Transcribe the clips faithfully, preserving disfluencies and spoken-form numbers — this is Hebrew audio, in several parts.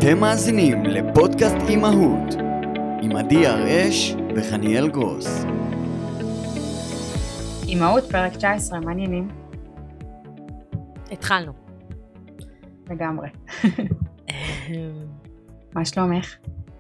אתם מאזינים לפודקאסט אימהות עם עדי הראש וחניאל גרוס. אימהות פרק תשע עשרה, מעניינים? התחלנו. לגמרי. מה שלומך?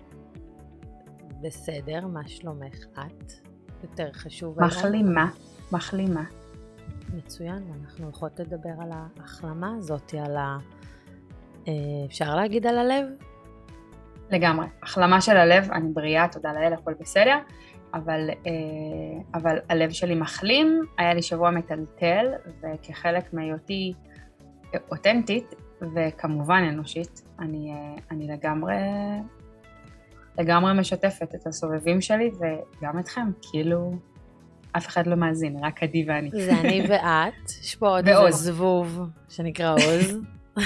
בסדר, מה שלומך את? יותר חשוב. מחלימה, מחלימה. מצוין, ואנחנו יכולות לדבר על ההחלמה הזאת, על ה... אפשר להגיד על הלב? לגמרי. החלמה של הלב, אני בריאה, תודה לאל, הכל בסדר, אבל, אבל הלב שלי מחלים, היה לי שבוע מטלטל, וכחלק מהיותי אותנטית, וכמובן אנושית, אני, אני לגמרי, לגמרי משתפת את הסובבים שלי, וגם אתכם, כאילו, אף אחד לא מאזין, רק עדי ואני. זה אני ואת, יש פה עוד איזה זבוב שנקרא עוז.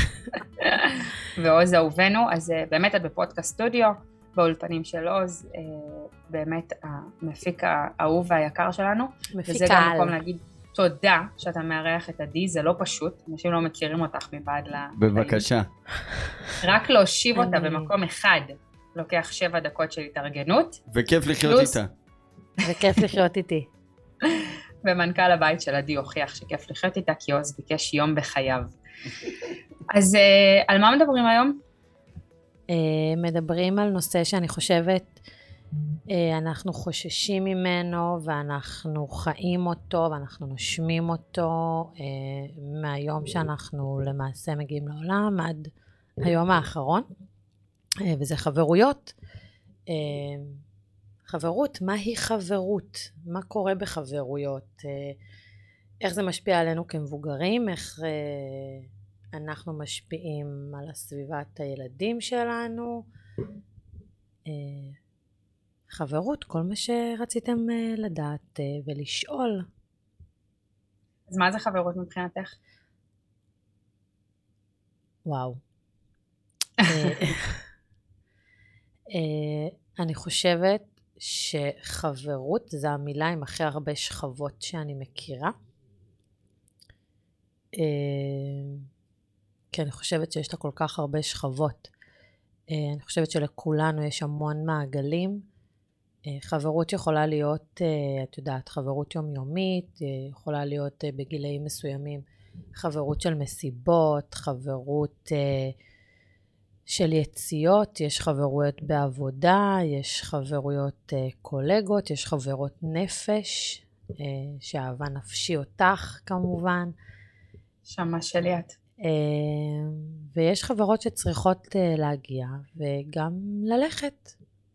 ועוז אהובנו, אז באמת את בפודקאסט סטודיו, באולפנים של עוז, באמת המפיק האהוב והיקר שלנו, וזה גם מקום להגיד תודה שאתה מארח את עדי, זה לא פשוט, אנשים לא מכירים אותך מבעד ל... בבקשה. רק להושיב אותה במקום אחד, לוקח שבע דקות של התארגנות. וכיף לחיות איתה. וכיף לחיות איתי. ומנכ"ל הבית של עדי הוכיח שכיף לחיות איתה, כי עוז ביקש יום בחייו. אז על מה מדברים היום? מדברים על נושא שאני חושבת אנחנו חוששים ממנו ואנחנו חיים אותו ואנחנו נושמים אותו מהיום שאנחנו למעשה מגיעים לעולם עד היום האחרון, וזה חברויות. חברות, מהי חברות? מה קורה בחברויות? איך זה משפיע עלינו כמבוגרים? איך אנחנו משפיעים על הסביבת הילדים שלנו? חברות, כל מה שרציתם לדעת ולשאול. אז מה זה חברות מבחינתך? וואו. אני חושבת שחברות זה המילה עם הכי הרבה שכבות שאני מכירה. כי אני חושבת שיש לה כל כך הרבה שכבות. אני חושבת שלכולנו יש המון מעגלים. חברות יכולה להיות, את יודעת, חברות יומיומית, יכולה להיות בגילאים מסוימים, חברות של מסיבות, חברות של יציאות, יש חברויות בעבודה, יש חברויות קולגות, יש חברות נפש, שאהבה נפשי אותך כמובן. שמה שלי את. ויש חברות שצריכות להגיע וגם ללכת.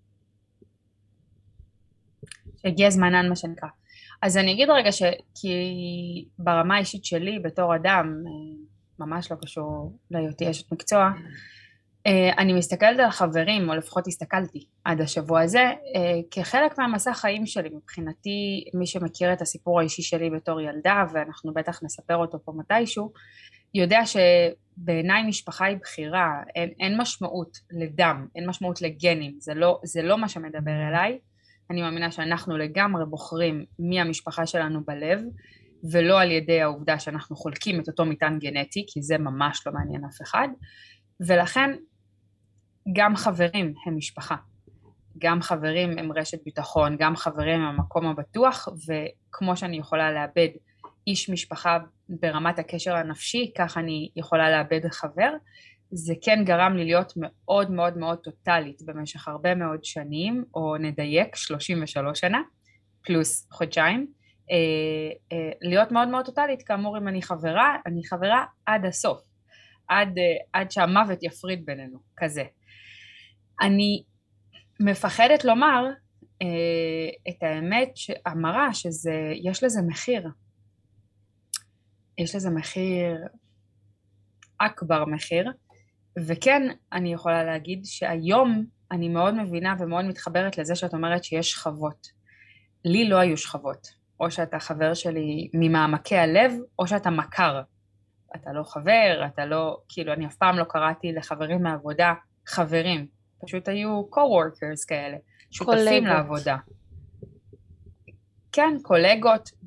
הגיע זמנן מה שנקרא. אז אני אגיד רגע שכי ברמה האישית שלי בתור אדם, ממש לא קשור להיותי אשת מקצוע, אני מסתכלת על חברים, או לפחות הסתכלתי עד השבוע הזה, כחלק מהמסע חיים שלי. מבחינתי, מי שמכיר את הסיפור האישי שלי בתור ילדה, ואנחנו בטח נספר אותו פה מתישהו, יודע שבעיניי משפחה היא בחירה, אין, אין משמעות לדם, אין משמעות לגנים, זה לא, זה לא מה שמדבר אליי. אני מאמינה שאנחנו לגמרי בוחרים מי המשפחה שלנו בלב, ולא על ידי העובדה שאנחנו חולקים את אותו מטען גנטי, כי זה ממש לא מעניין אף אחד, ולכן גם חברים הם משפחה, גם חברים הם רשת ביטחון, גם חברים הם המקום הבטוח, וכמו שאני יכולה לאבד איש משפחה ברמת הקשר הנפשי, כך אני יכולה לאבד חבר. זה כן גרם לי להיות מאוד מאוד מאוד טוטלית במשך הרבה מאוד שנים, או נדייק שלושים ושלוש שנה, פלוס חודשיים, אה, אה, להיות מאוד מאוד טוטלית. כאמור, אם אני חברה, אני חברה עד הסוף, עד, אה, עד שהמוות יפריד בינינו, כזה. אני מפחדת לומר אה, את האמת שאמרה שזה, יש לזה מחיר. יש לזה מחיר, אכבר מחיר, וכן אני יכולה להגיד שהיום אני מאוד מבינה ומאוד מתחברת לזה שאת אומרת שיש שכבות. לי לא היו שכבות, או שאתה חבר שלי ממעמקי הלב, או שאתה מכר. אתה לא חבר, אתה לא, כאילו אני אף פעם לא קראתי לחברים מהעבודה חברים, פשוט היו co-workers כאלה, שותפים לעבודה. כן, קולגות,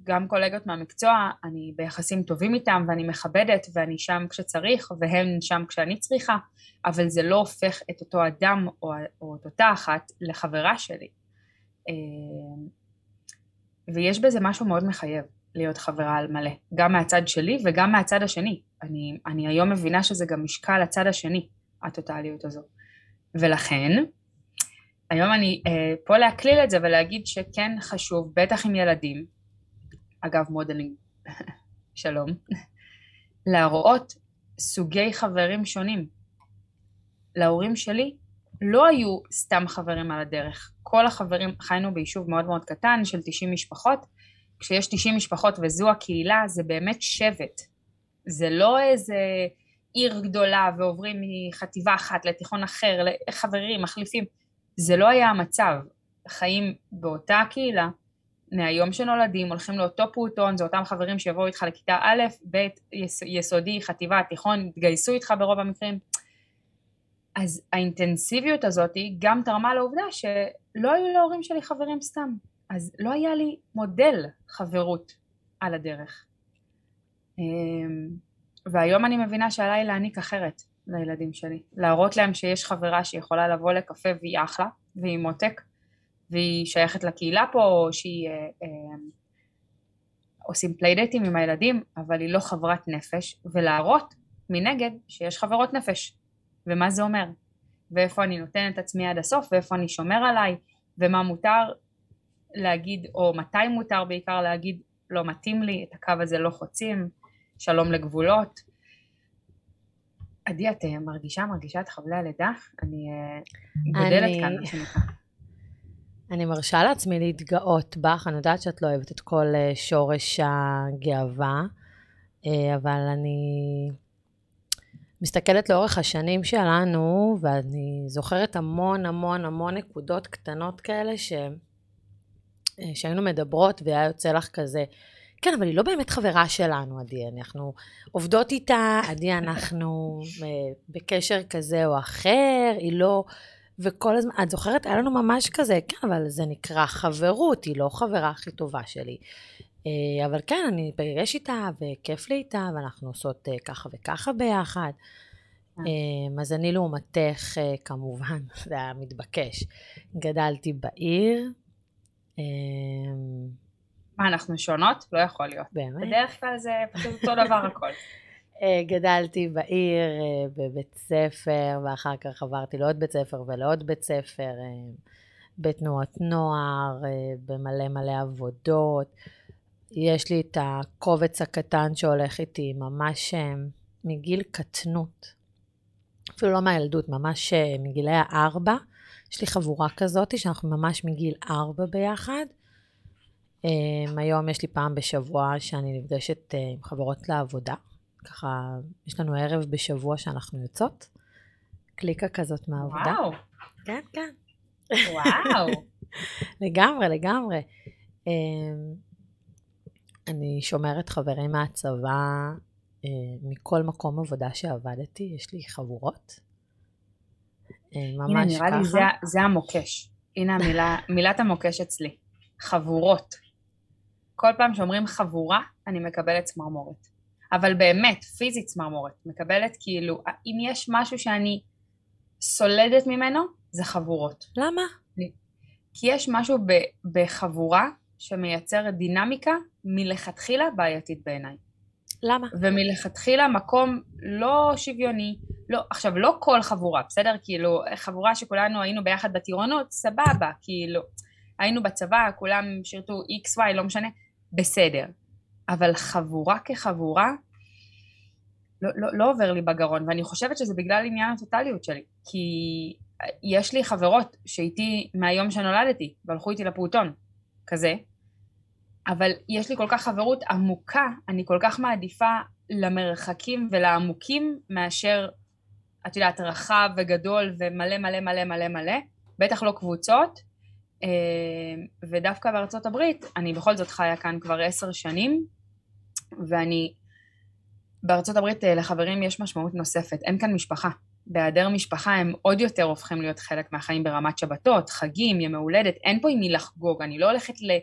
גם קולגות מהמקצוע, אני ביחסים טובים איתם, ואני מכבדת, ואני שם כשצריך, והם שם כשאני צריכה, אבל זה לא הופך את אותו אדם, או, או את אותה אחת, לחברה שלי. ויש בזה משהו מאוד מחייב, להיות חברה על מלא, גם מהצד שלי, וגם מהצד השני. אני, אני היום מבינה שזה גם משקל הצד השני, הטוטליות הזו. ולכן, היום אני אה, פה להקליל את זה ולהגיד שכן חשוב, בטח עם ילדים, אגב מודלינג, שלום, להראות סוגי חברים שונים. להורים שלי לא היו סתם חברים על הדרך. כל החברים, חיינו ביישוב מאוד מאוד קטן של תשעים משפחות, כשיש תשעים משפחות וזו הקהילה, זה באמת שבט. זה לא איזה עיר גדולה ועוברים מחטיבה אחת לתיכון אחר, לחברים, מחליפים. זה לא היה המצב. חיים באותה קהילה, מהיום שנולדים, הולכים לאותו פעוטון, זה אותם חברים שיבואו איתך לכיתה א', ב', יסודי, חטיבה, תיכון, התגייסו איתך ברוב המקרים. אז האינטנסיביות הזאת גם תרמה לעובדה שלא היו להורים שלי חברים סתם. אז לא היה לי מודל חברות על הדרך. והיום אני מבינה שעליי להעניק אחרת לילדים שלי. להראות להם שיש חברה שיכולה לבוא לקפה והיא אחלה, והיא מותק, והיא שייכת לקהילה פה, או שהיא אה, אה, עושים פליידטים עם הילדים, אבל היא לא חברת נפש, ולהראות מנגד שיש חברות נפש. ומה זה אומר? ואיפה אני נותן את עצמי עד הסוף, ואיפה אני שומר עליי, ומה מותר להגיד, או מתי מותר בעיקר להגיד, לא מתאים לי, את הקו הזה לא חוצים, שלום לגבולות. עדי, את מרגישה, מרגישה את חבלי הלידה? אני גודלת אני... כאן, מה שנקרא. אני מרשה לעצמי להתגאות בך, אני יודעת שאת לא אוהבת את כל שורש הגאווה, אבל אני מסתכלת לאורך השנים שלנו, ואני זוכרת המון המון המון נקודות קטנות כאלה, ש... שהיינו מדברות, והיה יוצא לך כזה, כן, אבל היא לא באמת חברה שלנו, עדי, אנחנו עובדות איתה, עדי, אנחנו בקשר כזה או אחר, היא לא, וכל הזמן, את זוכרת, היה לנו ממש כזה, כן, אבל זה נקרא חברות, היא לא חברה הכי טובה שלי, אבל כן, אני פגש איתה, וכיף לי איתה, ואנחנו עושות ככה וככה ביחד, אז אני לעומתך, כמובן, זה היה מתבקש, גדלתי בעיר, מה, אנחנו שונות? לא יכול להיות. באמת? בדרך כלל זה פשוט אותו דבר הכל. גדלתי בעיר, בבית ספר, ואחר כך עברתי לעוד בית ספר ולעוד בית ספר, בתנועת נוער, במלא מלא עבודות. יש לי את הקובץ הקטן שהולך איתי ממש מגיל קטנות. אפילו לא מהילדות, ממש מגילי הארבע. יש לי חבורה כזאת שאנחנו ממש מגיל ארבע ביחד. Um, היום יש לי פעם בשבוע שאני נפגשת uh, עם חברות לעבודה, ככה יש לנו ערב בשבוע שאנחנו יוצאות, קליקה כזאת מהעבודה. וואו. כן, כן. וואו. לגמרי, לגמרי. Um, אני שומרת חברים מהצבא, uh, מכל מקום עבודה שעבדתי, יש לי חבורות. Uh, ממש הנה, נראה ככה. לי זה, זה המוקש. הנה המילה, מילת המוקש אצלי. חבורות. כל פעם שאומרים חבורה, אני מקבלת צמרמורת. אבל באמת, פיזית צמרמורת. מקבלת כאילו, אם יש משהו שאני סולדת ממנו, זה חבורות. למה? כי יש משהו ב- בחבורה שמייצר דינמיקה מלכתחילה בעייתית בעיניי. למה? ומלכתחילה מקום לא שוויוני, לא, עכשיו לא כל חבורה, בסדר? כאילו, חבורה שכולנו היינו ביחד בטירונות, סבבה, כאילו, היינו בצבא, כולם שירתו איקס וואי, לא משנה, בסדר. אבל חבורה כחבורה, לא, לא, לא עובר לי בגרון, ואני חושבת שזה בגלל עניין הטוטליות שלי, כי יש לי חברות שאיתי מהיום שנולדתי, והלכו איתי לפעוטון, כזה, אבל יש לי כל כך חברות עמוקה, אני כל כך מעדיפה למרחקים ולעמוקים, מאשר, את יודעת, רחב וגדול ומלא מלא מלא מלא מלא, בטח לא קבוצות, ודווקא בארצות הברית, אני בכל זאת חיה כאן כבר עשר שנים, ואני, בארצות הברית לחברים יש משמעות נוספת, אין כאן משפחה, בהיעדר משפחה הם עוד יותר הופכים להיות חלק מהחיים ברמת שבתות, חגים, ימי הולדת, אין פה עם מי לחגוג, אני לא הולכת ל...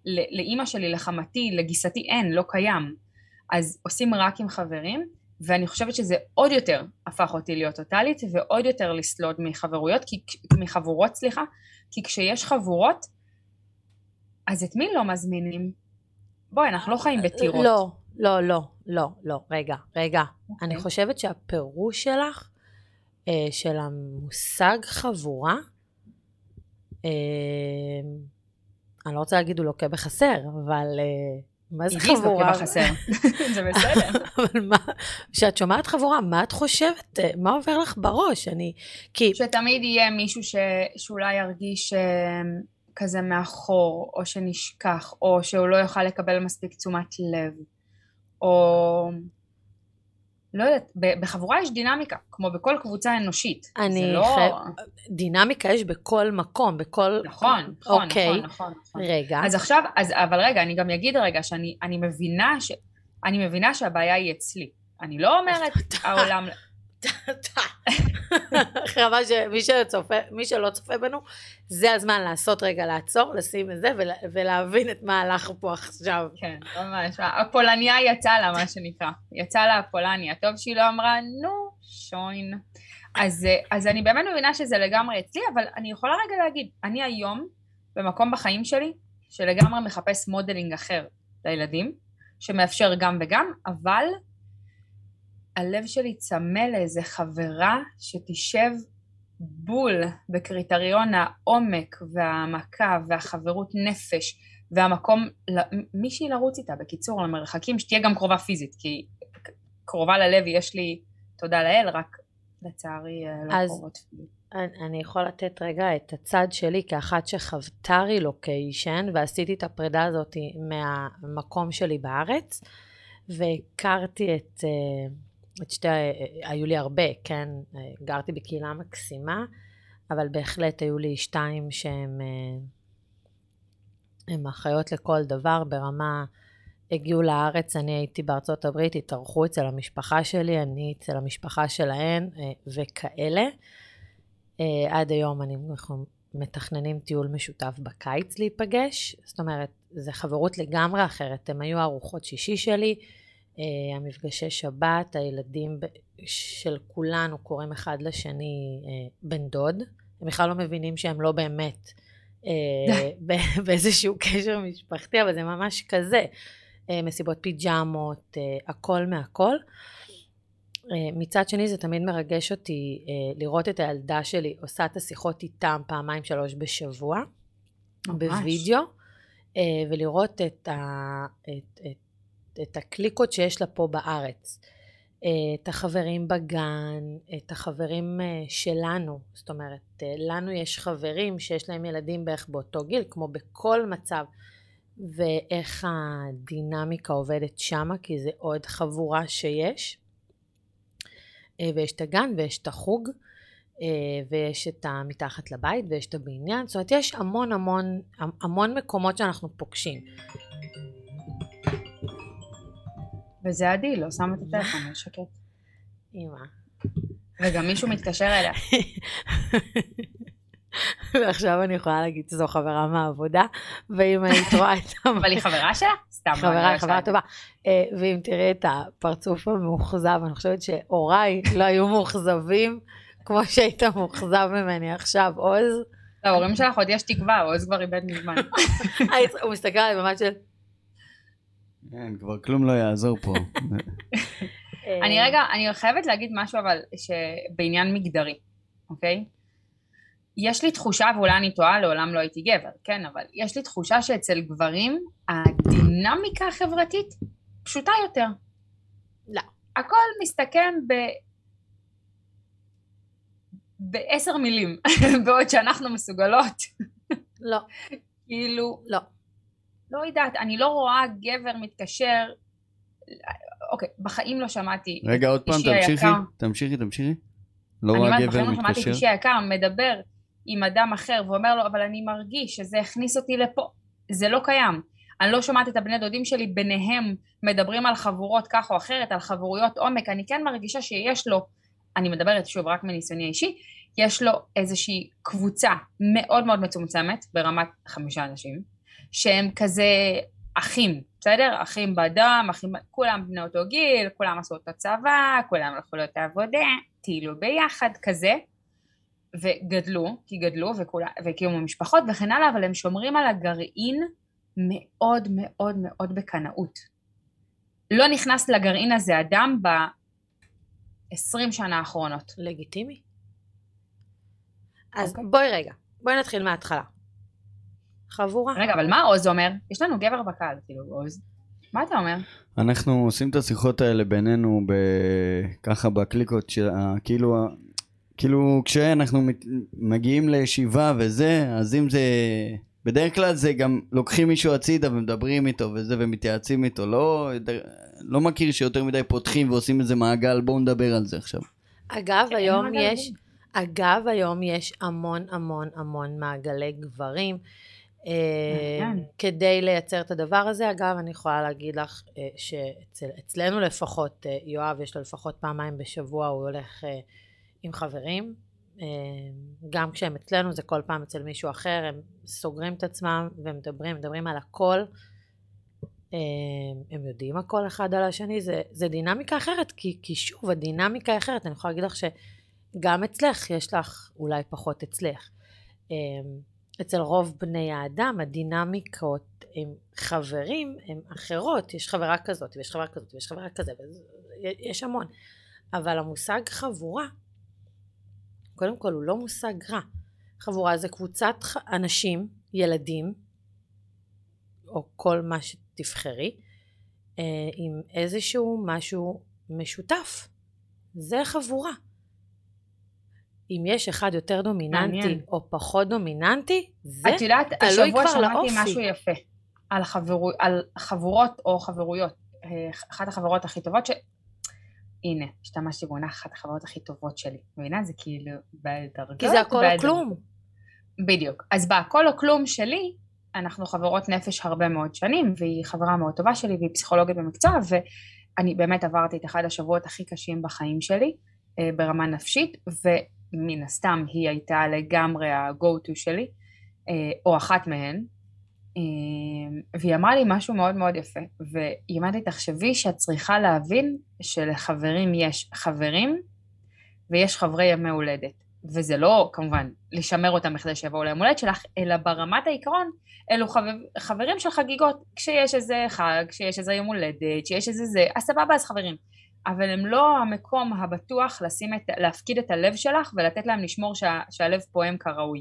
לאמא שלי, לחמתי, לגיסתי, אין, לא קיים. אז עושים רק עם חברים, ואני חושבת שזה עוד יותר הפך אותי להיות טוטלית, ועוד יותר לסלוד מחברויות, כי, מחבורות, סליחה, כי כשיש חבורות, אז את מי לא מזמינים? בואי, אנחנו לא חיים בטירות. לא, לא, לא, לא, לא, רגע, רגע. Okay. אני חושבת שהפירוש שלך, אה, של המושג חבורה, אה, אני לא רוצה להגיד הוא לוקה בחסר, אבל אה, מה זה חבורה? לוקה בחסר, זה בסדר. אבל מה, כשאת שומעת חבורה, מה את חושבת? מה עובר לך בראש? אני, כי... שתמיד יהיה מישהו ש... שאולי ירגיש כזה מאחור, או שנשכח, או שהוא לא יוכל לקבל מספיק תשומת לב, או... לא יודעת, בחבורה יש דינמיקה, כמו בכל קבוצה אנושית. אני לא... חייב... דינמיקה יש בכל מקום, בכל... נכון, נכון, אוקיי. נכון, נכון, נכון. רגע. אז עכשיו, אז, אבל רגע, אני גם אגיד רגע, שאני אני מבינה, ש, אני מבינה שהבעיה היא אצלי. אני לא אומרת העולם... חבל שמי שצופה, מי שלא צופה בנו, זה הזמן לעשות רגע, לעצור, לשים את זה, ולהבין את מה הלך פה עכשיו. כן, ממש. הפולניה יצאה לה, מה שנקרא. יצאה לה הפולניה. טוב שהיא לא אמרה, נו, שוין. אז, אז אני באמת מבינה שזה לגמרי אצלי, אבל אני יכולה רגע להגיד, אני היום, במקום בחיים שלי, שלגמרי מחפש מודלינג אחר לילדים, שמאפשר גם וגם, אבל הלב שלי צמא לאיזה חברה שתשב בול בקריטריון העומק והעמקה והחברות נפש והמקום, מישהי לרוץ איתה, בקיצור, למרחקים, שתהיה גם קרובה פיזית, כי קרובה ללב יש לי, תודה לאל, רק לצערי לא אז קרובות פיזית. אני, אני יכול לתת רגע את הצד שלי כאחת שחוותה רילוקיישן, ועשיתי את הפרידה הזאת מהמקום שלי בארץ, והכרתי את... את שתי, היו לי הרבה, כן, גרתי בקהילה מקסימה, אבל בהחלט היו לי שתיים שהן הם אחיות לכל דבר, ברמה, הגיעו לארץ, אני הייתי בארצות הברית, התארחו אצל המשפחה שלי, אני אצל המשפחה שלהן, וכאלה. עד היום אנחנו מתכננים טיול משותף בקיץ להיפגש, זאת אומרת, זה חברות לגמרי אחרת, הם היו ארוחות שישי שלי, Uh, המפגשי שבת, הילדים של כולנו קוראים אחד לשני uh, בן דוד, הם בכלל לא מבינים שהם לא באמת uh, באיזשהו קשר משפחתי, אבל זה ממש כזה, uh, מסיבות פיג'מות, uh, הכל מהכל. Uh, מצד שני זה תמיד מרגש אותי uh, לראות את הילדה שלי עושה את השיחות איתם פעמיים שלוש בשבוע, ממש. בווידאו, uh, ולראות את ה... את, את את הקליקות שיש לה פה בארץ, את החברים בגן, את החברים שלנו, זאת אומרת, לנו יש חברים שיש להם ילדים בערך באותו גיל, כמו בכל מצב, ואיך הדינמיקה עובדת שמה, כי זה עוד חבורה שיש, ויש את הגן ויש את החוג, ויש את המתחת לבית ויש את הבניין, זאת אומרת, יש המון המון, המון מקומות שאנחנו פוגשים. וזה עדי, לא שם את הטלפון, לא שקט. אמא. וגם מישהו מתקשר אליה. ועכשיו אני יכולה להגיד שזו חברה מהעבודה, ואם היית רואה את... אבל היא חברה שלה? סתם. חברה, חברה טובה. ואם תראה את הפרצוף המאוכזב, אני חושבת שהוריי לא היו מאוכזבים, כמו שהיית מאוכזב ממני עכשיו, עוז. להורים שלך עוד יש תקווה, עוז כבר איבד מזמן. הוא מסתכל עליי ממש של... כן, כבר כלום לא יעזור פה. אני רגע, אני חייבת להגיד משהו אבל שבעניין מגדרי, אוקיי? יש לי תחושה, ואולי אני טועה, לעולם לא הייתי גבר, כן, אבל יש לי תחושה שאצל גברים הדינמיקה החברתית פשוטה יותר. לא. הכל מסתכם ב... בעשר מילים, בעוד שאנחנו מסוגלות. לא. כאילו... לא. לא יודעת, אני לא רואה גבר מתקשר, אוקיי, בחיים לא שמעתי. רגע, עוד פעם, תמשיכי, תמשיכי, תמשיכי. לא רואה גבר מתקשר. בחיים לא שמעתי את אישי היקר, מדבר עם אדם אחר, ואומר לו, אבל אני מרגיש שזה הכניס אותי לפה. זה לא קיים. אני לא שומעת את הבני דודים שלי, ביניהם מדברים על חבורות כך או אחרת, על חברויות עומק. אני כן מרגישה שיש לו, אני מדברת שוב רק מניסיוני אישי, יש לו איזושהי קבוצה מאוד מאוד מצומצמת, ברמת חמישה אנשים, שהם כזה אחים, בסדר? אחים בדם, אחים, כולם בני אותו גיל, כולם עשו אותו צבא, כולם הלכו לו את העבודה, טיילו ביחד כזה, וגדלו, כי גדלו והקימו משפחות וכן הלאה, אבל הם שומרים על הגרעין מאוד מאוד מאוד בקנאות. לא נכנס לגרעין הזה אדם ב-עשרים שנה האחרונות. לגיטימי. אז אוקיי. בואי רגע, בואי נתחיל מההתחלה. חבורה. רגע, אבל מה עוז אומר? יש לנו גבר בקהל, כאילו, עוז. מה אתה אומר? אנחנו עושים את השיחות האלה בינינו ככה בקליקות של כאילו, כאילו כשאנחנו מגיעים לישיבה וזה, אז אם זה, בדרך כלל זה גם לוקחים מישהו הצידה ומדברים איתו וזה ומתייעצים איתו, לא, לא מכיר שיותר מדי פותחים ועושים איזה מעגל, בואו נדבר על זה עכשיו. אגב, היום יש, אגב, היום יש המון המון המון מעגלי גברים, כדי לייצר את הדבר הזה. אגב, אני יכולה להגיד לך שאצלנו לפחות, יואב יש לו לפחות פעמיים בשבוע, הוא הולך עם חברים, גם כשהם אצלנו זה כל פעם אצל מישהו אחר, הם סוגרים את עצמם ומדברים, מדברים על הכל, הם יודעים הכל אחד על השני, זה, זה דינמיקה אחרת, כי, כי שוב, הדינמיקה היא אחרת. אני יכולה להגיד לך שגם אצלך יש לך, אולי פחות אצלך, אצל רוב בני האדם, הדינמיקות עם חברים הן אחרות, יש חברה כזאת, ויש חברה כזאת, ויש חברה כזה, יש המון. אבל המושג חבורה, קודם כל הוא לא מושג רע. חבורה זה קבוצת אנשים, ילדים, או כל מה שתבחרי, עם איזשהו משהו משותף. זה חבורה. אם יש אחד יותר דומיננטי מעניין. או פחות דומיננטי, זה את יודעת, תלוי כבר השבוע לאופי. שמעתי משהו יפה על, חברו, על חברות או חברויות. אחת החברות הכי טובות ש... הנה, השתמשתי בעונה אחת החברות הכי טובות שלי. מבינה? זה כאילו בדרגות. כי זה הכל או כלום. בדיוק. אז בהכל או כלום שלי, אנחנו חברות נפש הרבה מאוד שנים, והיא חברה מאוד טובה שלי, והיא פסיכולוגית במקצוע, ואני באמת עברתי את אחד השבועות הכי קשים בחיים שלי, ברמה נפשית, ומן הסתם היא הייתה לגמרי ה-go to שלי, או אחת מהן, והיא אמרה לי משהו מאוד מאוד יפה, והיא אמרה לי, תחשבי שאת צריכה להבין שלחברים יש חברים, ויש חברי ימי הולדת, וזה לא כמובן לשמר אותם בכדי שיבואו ליום הולדת שלך, אלא ברמת העיקרון, אלו חבר, חברים של חגיגות, כשיש איזה חג, כשיש איזה יום הולדת, שיש איזה זה, אז סבבה, אז חברים, אבל הם לא המקום הבטוח לשים את, להפקיד את הלב שלך, ולתת להם לשמור שה, שהלב פועם כראוי.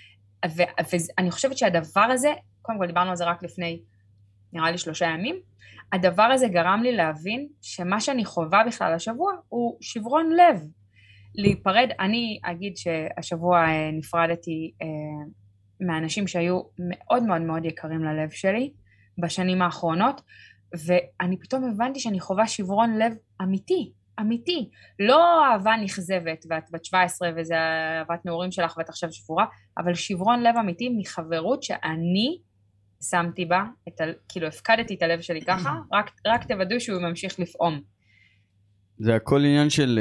ואני חושבת שהדבר הזה, קודם כל דיברנו על זה רק לפני, נראה לי שלושה ימים, הדבר הזה גרם לי להבין שמה שאני חובה בכלל השבוע הוא שברון לב. להיפרד, אני אגיד שהשבוע נפרדתי מאנשים שהיו מאוד מאוד מאוד יקרים ללב שלי בשנים האחרונות, ואני פתאום הבנתי שאני חובה שברון לב אמיתי, אמיתי. לא אהבה נכזבת, ואת בת שבע עשרה וזה אהבת נעורים שלך ואת עכשיו שבורה, אבל שברון לב אמיתי מחברות שאני שמתי בה, את ה, כאילו הפקדתי את הלב שלי ככה, רק, רק תוודאו שהוא ממשיך לפעום. זה הכל עניין של,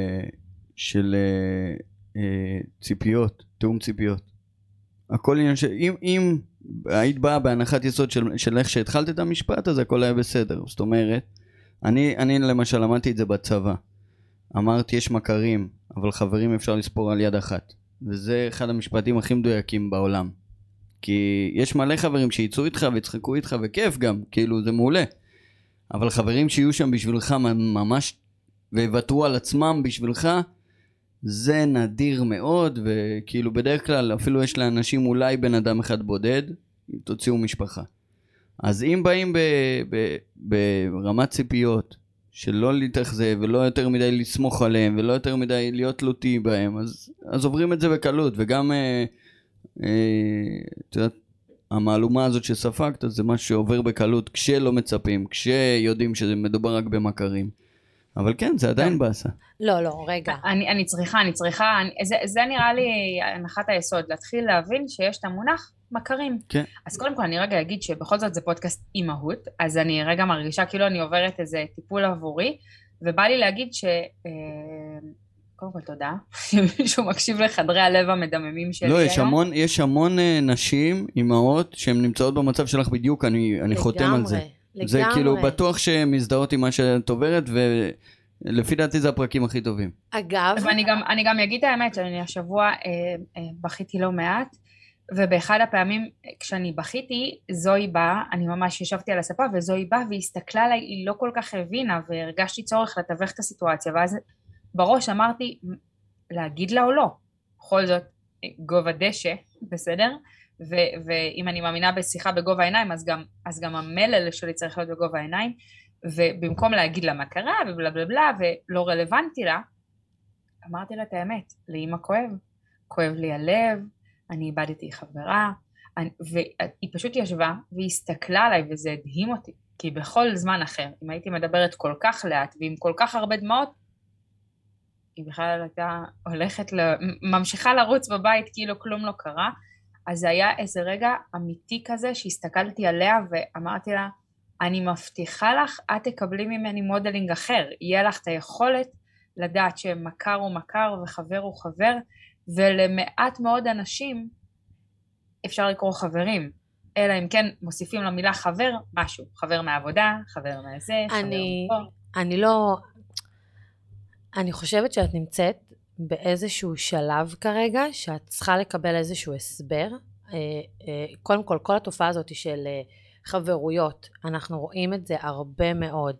של ציפיות, תאום ציפיות. הכל עניין של, אם, אם היית באה בהנחת יסוד של, של איך שהתחלת את המשפט, אז הכל היה בסדר. זאת אומרת, אני, אני למשל למדתי את זה בצבא. אמרתי, יש מכרים, אבל חברים אפשר לספור על יד אחת. וזה אחד המשפטים הכי מדויקים בעולם. כי יש מלא חברים שיצאו איתך ויצחקו איתך וכיף גם, כאילו זה מעולה. אבל חברים שיהיו שם בשבילך ממש, ויוותרו על עצמם בשבילך, זה נדיר מאוד, וכאילו בדרך כלל אפילו יש לאנשים אולי בן אדם אחד בודד, תוציאו משפחה. אז אם באים ב, ב, ברמת ציפיות, שלא להתאכזב ולא יותר מדי לסמוך עליהם, ולא יותר מדי להיות תלותי בהם, אז, אז עוברים את זה בקלות, וגם אה, אה, את יודעת, המעלומה הזאת שספגת, זה משהו שעובר בקלות כשלא מצפים, כשיודעים שזה מדובר רק במכרים. אבל כן, זה עדיין בעשה. לא, לא, רגע. אני, אני צריכה, אני צריכה, אני, זה, זה נראה לי הנחת היסוד, להתחיל להבין שיש את המונח מכרים. כן. אז קודם כל אני רגע אגיד שבכל זאת זה פודקאסט אימהות, אז אני רגע מרגישה כאילו אני עוברת איזה טיפול עבורי, ובא לי להגיד שקודם קודם כל תודה, שמישהו מקשיב לחדרי הלב המדממים שלי היום. לא, יש המון, יש המון נשים, אמהות, שהן נמצאות במצב שלך בדיוק, אני, אני חותם על זה. לגמרי. זה כאילו בטוח שמזדהות עם מה שאת עוברת, ולפי דעתי זה הפרקים הכי טובים. אגב... ואני גם, אני גם אגיד את האמת, שאני השבוע אה, אה, בכיתי לא מעט, ובאחד הפעמים כשאני בכיתי, זוהי באה, אני ממש ישבתי על הספה, וזוהי באה והסתכלה עליי, היא לא כל כך הבינה, והרגשתי צורך לתווך את הסיטואציה, ואז בראש אמרתי, להגיד לה או לא? בכל זאת, גובה דשא, בסדר? ו- ואם אני מאמינה בשיחה בגובה העיניים, אז גם, אז גם המלל שלי צריך להיות בגובה העיניים, ובמקום להגיד לה מה קרה, ובלה בלה בלה, ולא רלוונטי לה, אמרתי לה את האמת, לאמא כואב, כואב לי הלב, אני איבדתי חברה, אני, והיא פשוט ישבה, והיא הסתכלה עליי, וזה הדהים אותי, כי בכל זמן אחר, אם הייתי מדברת כל כך לאט, ועם כל כך הרבה דמעות, היא בכלל הייתה הולכת, ממשיכה לרוץ בבית, כאילו כלום לא קרה, אז זה היה איזה רגע אמיתי כזה, שהסתכלתי עליה ואמרתי לה, אני מבטיחה לך, את תקבלי ממני מודלינג אחר, יהיה לך את היכולת לדעת שמכר הוא מכר וחבר הוא חבר, ולמעט מאוד אנשים אפשר לקרוא חברים, אלא אם כן מוסיפים למילה חבר משהו, חבר מהעבודה, חבר מהזה, אני, חבר מפה. אני לא, אני חושבת שאת נמצאת באיזשהו שלב כרגע, שאת צריכה לקבל איזשהו הסבר. קודם כל, כל התופעה הזאת של חברויות, אנחנו רואים את זה הרבה מאוד,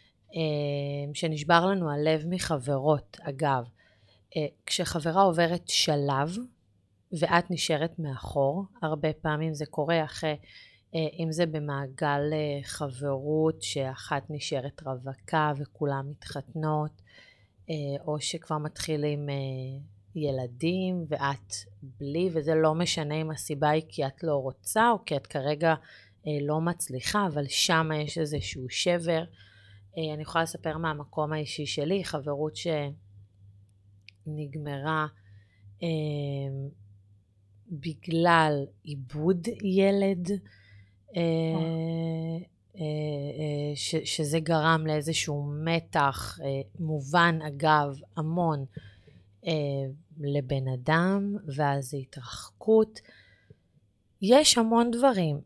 שנשבר לנו הלב מחברות. אגב, כשחברה עוברת שלב, ואת נשארת מאחור, הרבה פעמים זה קורה אחרי, אם זה במעגל חברות, שאחת נשארת רווקה וכולם מתחתנות, או שכבר מתחילים ילדים ואת בלי, וזה לא משנה אם הסיבה היא כי את לא רוצה או כי את כרגע לא מצליחה, אבל שם יש איזשהו שבר. אני יכולה לספר מהמקום האישי שלי, חברות שנגמרה בגלל איבוד ילד, ש, שזה גרם לאיזשהו מתח מובן, אגב, המון לבן אדם, ואז התרחקות. יש המון דברים,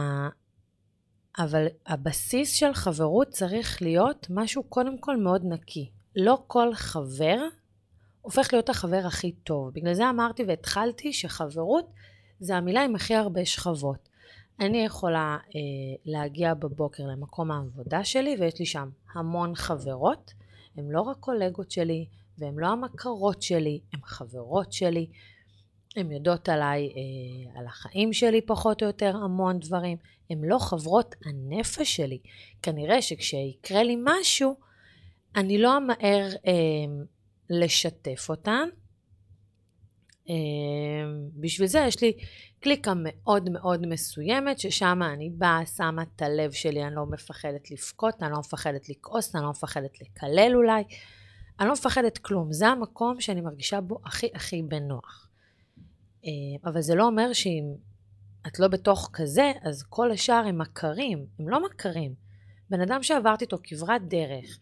אבל הבסיס של חברות צריך להיות משהו קודם כל מאוד נקי. לא כל חבר הופך להיות החבר הכי טוב. בגלל זה אמרתי והתחלתי שחברות זה המילה עם הכי הרבה שכבות. אני יכולה אה, להגיע בבוקר למקום העבודה שלי, ויש לי שם המון חברות. הן לא רק קולגות שלי, והן לא המכרות שלי, הן חברות שלי. הן יודעות עליי, אה, על החיים שלי פחות או יותר, המון דברים. הן לא חברות הנפש שלי. כנראה שכשיקרה לי משהו, אני לא אמהר אה, לשתף אותן. אה, בשביל זה יש לי קליקה מאוד מאוד מסוימת, ששם אני באה, שמה את הלב שלי, אני לא מפחדת לפקות, אני לא מפחדת לכעוס, אני לא מפחדת לקלל אולי, אני לא מפחדת כלום. זה המקום שאני מרגישה בו הכי הכי בנוח. אבל זה לא אומר שאם את לא בתוך כזה, אז כל השאר הם מכרים, הם לא מכרים. בן אדם שעברתי איתו כברת דרך,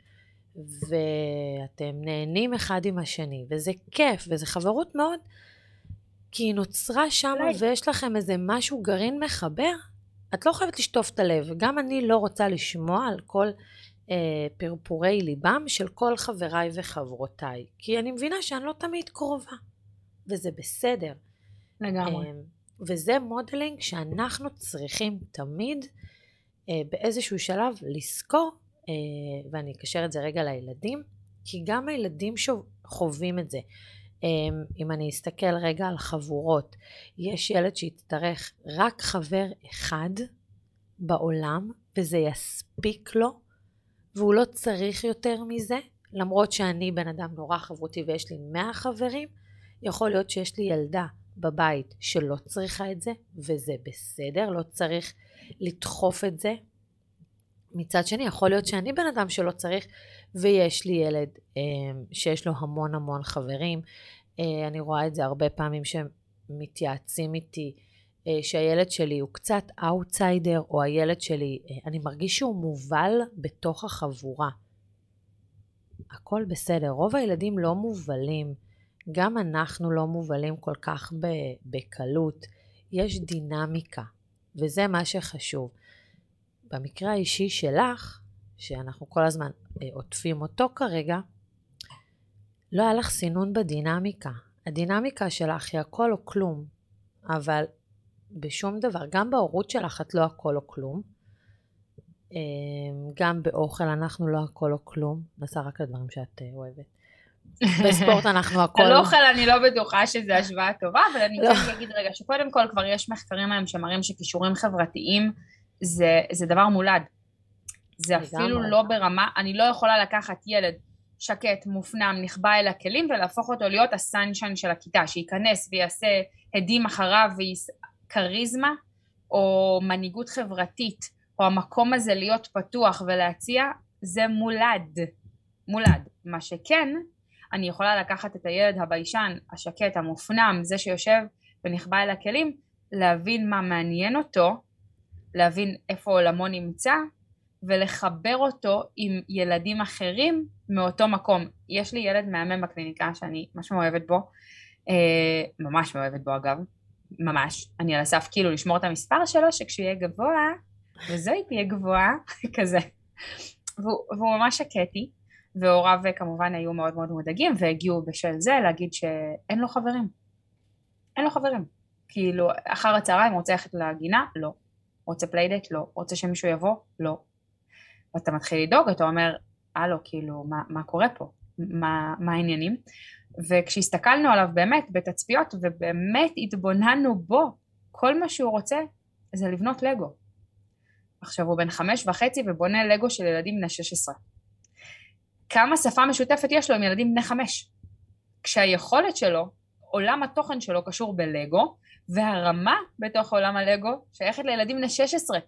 ואתם נהנים אחד עם השני, וזה כיף, וזה חברות מאוד, כי היא נוצרה שם ויש לכם איזה משהו גרעין מחבר, את לא חייבת לשטוף את הלב. גם אני לא רוצה לשמוע על כל אה, פרפורי ליבם של כל חבריי וחברותיי, כי אני מבינה שאני לא תמיד קרובה, וזה בסדר. לגמרי. אה, וזה מודלינג שאנחנו צריכים תמיד אה, באיזשהו שלב לזכור, אה, ואני אקשר את זה רגע לילדים, כי גם הילדים חווים את זה. אם אני אסתכל רגע על חבורות, יש ילד שיצטרך רק חבר אחד בעולם, וזה יספיק לו, והוא לא צריך יותר מזה, למרות שאני בן אדם נורא חברותי ויש לי מאה חברים, יכול להיות שיש לי ילדה בבית שלא צריכה את זה, וזה בסדר, לא צריך לדחוף את זה. מצד שני, יכול להיות שאני בן אדם שלא צריך, ויש לי ילד שיש לו המון המון חברים. אני רואה את זה הרבה פעמים שמתייעצים איתי, שהילד שלי הוא קצת אאוטסיידר, או הילד שלי, אני מרגיש שהוא מובל בתוך החבורה. הכל בסדר. רוב הילדים לא מובלים, גם אנחנו לא מובלים כל כך בקלות. יש דינמיקה, וזה מה שחשוב. במקרה האישי שלך, שאנחנו כל הזמן עוטפים אותו כרגע, לא היה לך סינון בדינמיקה. הדינמיקה שלך היא הכל או כלום, אבל בשום דבר, גם בהורות שלך את לא הכל או כלום, גם באוכל אנחנו לא הכל או כלום, נסע רק לדברים שאת אוהבת. בספורט אנחנו הכל... על אוכל אני לא בטוחה שזה השוואה טובה, אבל אני כן אגיד רגע שקודם כל כבר יש מחקרים היום שמראים שכישורים חברתיים זה, זה דבר מולד. זה אפילו לא ברמה, אני לא יכולה לקחת ילד שקט, מופנם, נכבה אל הכלים ולהפוך אותו להיות הסנשן של הכיתה, שייכנס ויעשה הדים אחריו וכריזמה או מנהיגות חברתית, או המקום הזה להיות פתוח ולהציע, זה מולד, מולד. מה שכן, אני יכולה לקחת את הילד הביישן, השקט, המופנם, זה שיושב ונכבה אל הכלים, להבין מה מעניין אותו, להבין איפה עולמו נמצא, ולחבר אותו עם ילדים אחרים מאותו מקום. יש לי ילד מהמם בקליניקה שאני ממש מאוהבת בו, ממש מאוהבת בו אגב, ממש. אני על הסף כאילו לשמור את המספר שלו, שכשהוא יהיה גבוה, וזו היא תהיה גבוהה, כזה. והוא, והוא ממש שקטי, והוריו כמובן היו מאוד מאוד מודאגים, והגיעו בשל זה להגיד שאין לו חברים. אין לו חברים. כאילו, אחר הצהריים רוצה ללכת לגינה? לא. רוצה פליידייט? לא. רוצה שמישהו יבוא? לא. ואתה מתחיל לדאוג, אתה אומר, הלו, כאילו, מה, מה קורה פה? מה, מה העניינים? וכשהסתכלנו עליו באמת בתצפיות, ובאמת התבוננו בו, כל מה שהוא רוצה זה לבנות לגו. עכשיו הוא בן חמש וחצי ובונה לגו של ילדים בני שש עשרה. כמה שפה משותפת יש לו עם ילדים בני חמש? כשהיכולת שלו, עולם התוכן שלו קשור בלגו, והרמה בתוך עולם הלגו שייכת לילדים בני שש עשרה.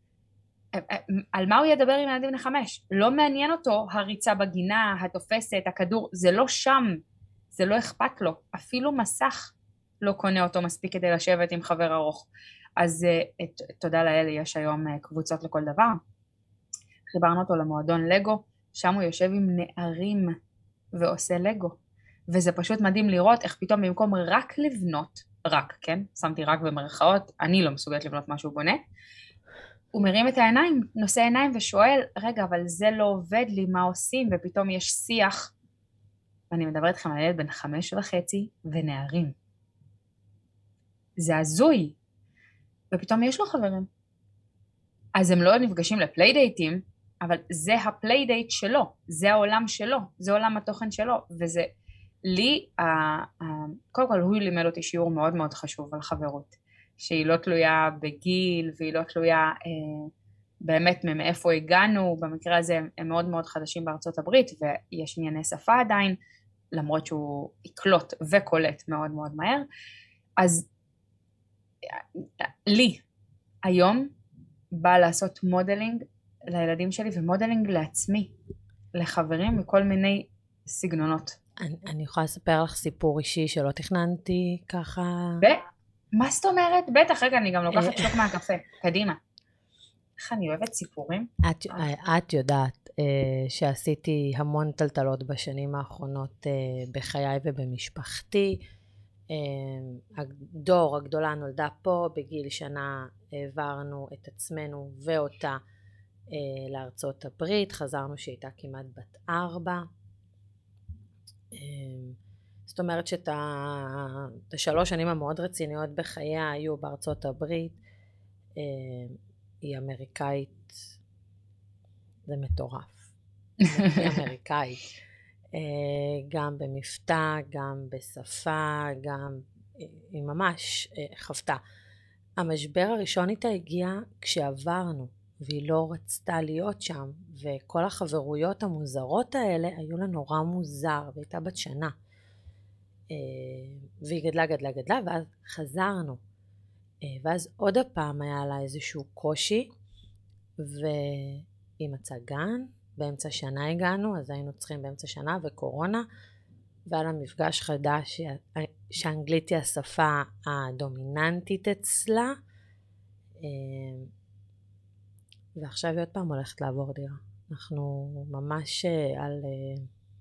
על מה הוא ידבר עם ילדים בני חמש? לא מעניין אותו הריצה בגינה, התופסת, הכדור, זה לא שם, זה לא אכפת לו. אפילו מסך לא קונה אותו מספיק כדי לשבת עם חבר ארוך. אז את, תודה לאל, יש היום קבוצות לכל דבר. חיברנו אותו למועדון לגו, שם הוא יושב עם נערים ועושה לגו. וזה פשוט מדהים לראות איך פתאום במקום רק לבנות, רק, כן? שמתי רק במרכאות, אני לא מסוגלת לבנות משהו בונה, הוא מרים את העיניים, נושא עיניים ושואל, רגע, אבל זה לא עובד לי, מה עושים? ופתאום יש שיח, ואני מדברת לכם על ילד בן חמש וחצי ונערים. זה הזוי. ופתאום יש לו חברים. אז הם לא נפגשים לפליידייטים, אבל זה הפליידייט שלו, זה העולם שלו, זה עולם התוכן שלו, וזה לי, קודם כל הוא לימד אותי שיעור מאוד מאוד חשוב על חברות, שהיא לא תלויה בגיל, והיא לא תלויה אה, באמת מאיפה הגענו, במקרה הזה הם מאוד מאוד חדשים בארצות הברית, ויש ענייני שפה עדיין, למרות שהוא יקלוט וקולט מאוד מאוד מהר, אז לי, היום, בא לעשות מודלינג לילדים שלי, ומודלינג לעצמי, לחברים מכל מיני סגנונות. אני, אני יכולה לספר לך סיפור אישי שלא תכננתי ככה... ב... מה זאת אומרת? בטח, רגע, אני גם לוקחת שוק מהקפה. קדימה. איך אני אוהבת סיפורים? את, את יודעת שעשיתי המון טלטלות בשנים האחרונות בחיי ובמשפחתי. הדור הגדולה נולדה פה, בגיל שנה העברנו את עצמנו ואותה לארצות הברית, חזרנו שהייתה כמעט בת ארבע. זאת אומרת שאת השלוש שנים המאוד רציניות בחייה היו בארצות הברית. היא אמריקאית, זה מטורף, היא אמריקאית, גם במבטא, גם בשפה, גם היא ממש חוותה. המשבר הראשון איתה הגיע כשעברנו, והיא לא רצתה להיות שם, וכל החברויות המוזרות האלה היו לה נורא מוזר, והייתה בת שנה. והיא גדלה, גדלה, גדלה, ואז חזרנו. ואז עוד הפעם היה לה איזשהו קושי, והיא מצאה גן, באמצע שנה הגענו, אז היינו צריכים באמצע שנה, וקורונה, והיה לה מפגש חדש, שאנגלית היא השפה הדומיננטית אצלה, ועכשיו היא עוד פעם הולכת לעבור דירה. אנחנו ממש על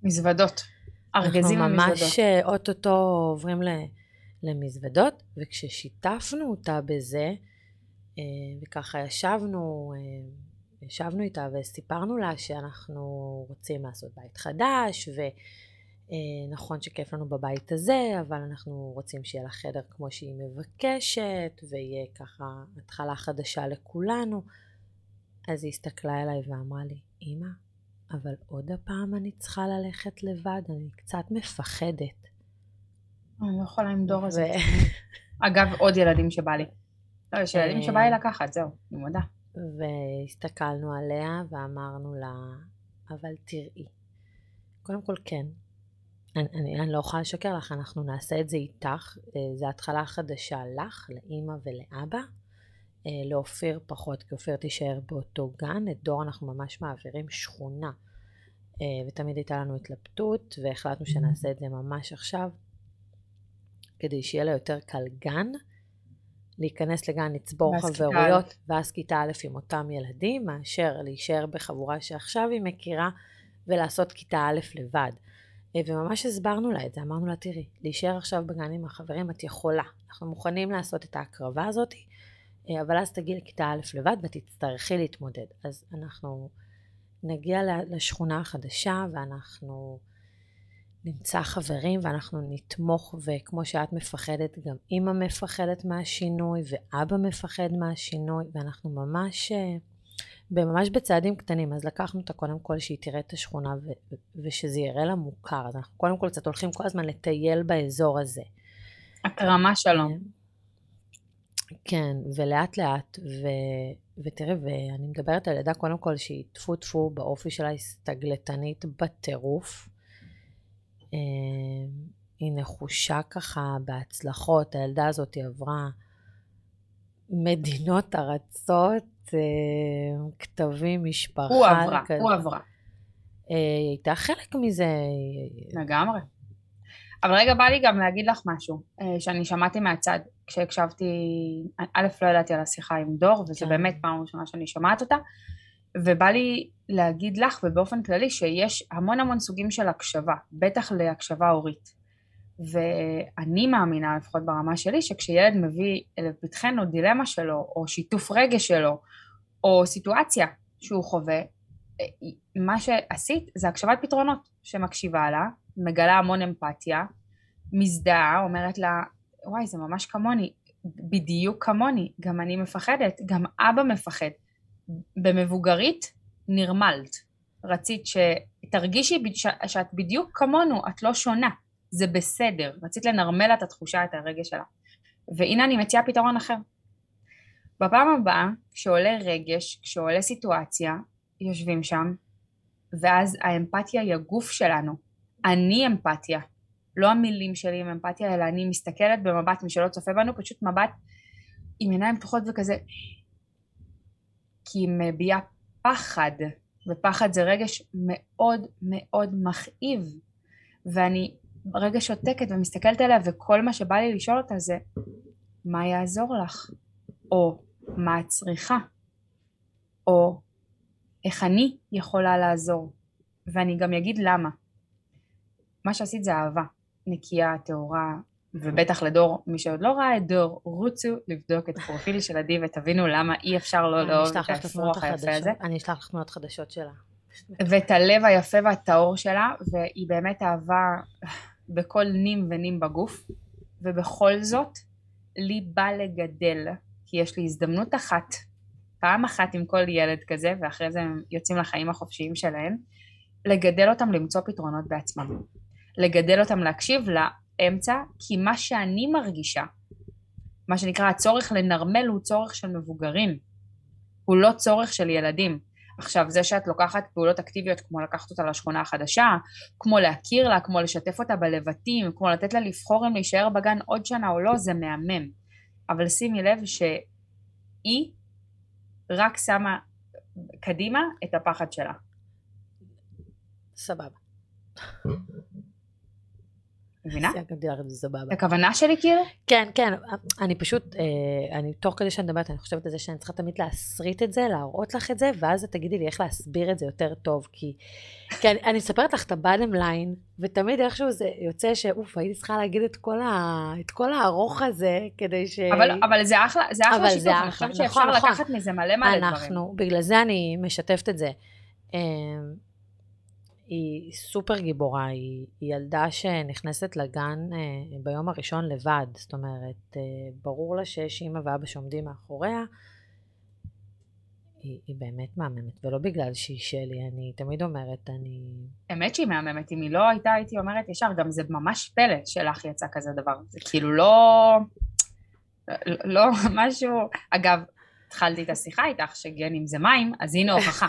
מזוודות. ארגזים אנחנו ומזוודות. ממש אוטוטו עוברים למזוודות, וכששיתפנו אותה בזה, וככה ישבנו, ישבנו איתה וסיפרנו לה שאנחנו רוצים לעשות בית חדש, ונכון שכיף לנו בבית הזה, אבל אנחנו רוצים שיהיה לה חדר כמו שהיא מבקשת, ויהיה ככה התחלה חדשה לכולנו. אז היא הסתכלה אליי ואמרה לי, אמא, אבל עוד הפעם אני צריכה ללכת לבד, אני קצת מפחדת. אני לא יכולה עם דור הזה. אגב, עוד ילדים שבא לי. לא, יש ילדים שבא לי לקחת, זהו, אני מודה. והסתכלנו עליה ואמרנו לה, אבל תראי, קודם כל כן, אני, אני, אני לא יכולה לשקר לך, אנחנו נעשה את זה איתך, זה התחלה חדשה לך, לאמא ולאבא, לאופיר פחות, כי אופיר תישאר באותו גן, את דור אנחנו ממש מעבירים שכונה, ותמיד הייתה לנו התלבטות, והחלטנו שנעשה את זה ממש עכשיו, כדי שיהיה לה יותר קל גן, להיכנס לגן, לצבור חברויות, ואז כיתה א' עם אותם ילדים, מאשר להישאר בחבורה שעכשיו היא מכירה, ולעשות כיתה א' לבד. וממש הסברנו לה את זה, אמרנו לה, תראי, להישאר עכשיו בגן עם החברים, את יכולה. אנחנו מוכנים לעשות את ההקרבה הזאת, אבל אז תגיעי לכיתה א' לבד, ותצטרכי להתמודד. אז אנחנו נגיע לשכונה החדשה, ואנחנו נמצא חברים, ואנחנו נתמוך, וכמו שאת מפחדת, גם אמא מפחדת מהשינוי, ואבא מפחד מהשינוי, ואנחנו ממש, ממש בצעדים קטנים. אז לקחנו אותה קודם כל שהיא תראה את השכונה, ו- ושזה יראה לה מוכר. אז אנחנו קודם כל קצת הולכים כל הזמן לטייל באזור הזה. הקרמה שלום. כן, ולאט לאט, ו- ותראה, ואני מדברת על ידה קודם כל שהיא טפו טפו באופי שלה, הסתגלתנית בטירוף. היא נחושה ככה בהצלחות, הילדה הזאת היא עברה מדינות ארצות, כתבים, משפחה. הוא עברה, כזה. הוא עברה. היא הייתה חלק מזה. לגמרי. אבל רגע בא לי גם להגיד לך משהו, שאני שמעתי מהצד, כשהקשבתי, א' לא ידעתי על השיחה עם דור, וזה באמת פעם ראשונה שאני שומעת אותה, ובא לי להגיד לך ובאופן כללי שיש המון המון סוגים של הקשבה, בטח להקשבה הורית. ואני מאמינה, לפחות ברמה שלי, שכשילד מביא לפתחנו דילמה שלו, או שיתוף רגש שלו, או סיטואציה שהוא חווה, מה שעשית זה הקשבת פתרונות שמקשיבה לה, מגלה המון אמפתיה, מזדהה, אומרת לה, וואי זה ממש כמוני, בדיוק כמוני, גם אני מפחדת, גם אבא מפחד. במבוגרית נרמלת, רצית שתרגישי שאת בדיוק כמונו, את לא שונה, זה בסדר, רצית לנרמל את התחושה, את הרגש שלה. והנה אני מציעה פתרון אחר. בפעם הבאה, כשעולה רגש, כשעולה סיטואציה, יושבים שם, ואז האמפתיה היא הגוף שלנו. אני אמפתיה, לא המילים שלי עם אמפתיה, אלא אני מסתכלת במבט, מי שלא צופה בנו, פשוט מבט עם עיניים פתוחות וכזה, כי היא מביעה פחד, ופחד זה רגש מאוד מאוד מכאיב, ואני רגע שותקת ומסתכלת עליה, וכל מה שבא לי לשאול אותה זה, מה יעזור לך? או מה את צריכה? או איך אני יכולה לעזור? ואני גם אגיד למה. מה שעשית זה אהבה, נקייה, טהורה, ובטח לדור, מי שעוד לא ראה את דור, רוצו לבדוק את הפרופיל של עדי, ותבינו למה אי אפשר לא לאהוב את האפרוח היפה הזה. אני אשלח לך תמונות חדשות שלה. ואת הלב היפה והטהור שלה, והיא באמת אהבה בכל נים ונים בגוף, ובכל זאת, לי בא לגדל, כי יש לי הזדמנות אחת, פעם אחת עם כל ילד כזה, ואחרי זה הם יוצאים לחיים החופשיים שלהם, לגדל אותם למצוא פתרונות בעצמם. לגדל אותם להקשיב לאמצע, כי מה שאני מרגישה, מה שנקרא הצורך לנרמל הוא צורך של מבוגרים, הוא לא צורך של ילדים. עכשיו זה שאת לוקחת פעולות אקטיביות כמו לקחת אותה לשכונה החדשה, כמו להכיר לה, כמו לשתף אותה בלבטים, כמו לתת לה לבחור אם להישאר בגן עוד שנה או לא, זה מהמם. אבל שימי לב שהיא רק שמה קדימה את הפחד שלה. סבבה. מבינה? זה סבבה. הכוונה שלי כאילו? כן, כן, אני פשוט, אני תוך כדי שאני מדברת, אני חושבת על זה שאני צריכה תמיד להסריט את זה, להראות לך את זה, ואז תגידי לי איך להסביר את זה יותר טוב, כי אני אספרת לך את הבאדם ליין, ותמיד איכשהו זה יוצא שאוף, הייתי צריכה להגיד את כל הארוך הזה, כדי ש... אבל זה אחלה, זה אחלה שיתוף, אני חושבת שאפשר לקחת מזה מלא מלא דברים. אנחנו, בגלל זה אני משתפת את זה. היא סופר גיבורה, היא, היא ילדה שנכנסת לגן אה, ביום הראשון לבד, זאת אומרת, אה, ברור לה שיש אמא ואבא שעומדים מאחוריה, היא, היא באמת מהממת, ולא בגלל שהיא שלי, אני תמיד אומרת, אני... אמת שהיא מהממת, אם היא לא הייתה, הייתי אומרת ישר, גם זה ממש פלא שלך יצא כזה דבר, זה כאילו לא, לא משהו, אגב, התחלתי את השיחה איתך שגנים זה מים, אז הנה הוכחה.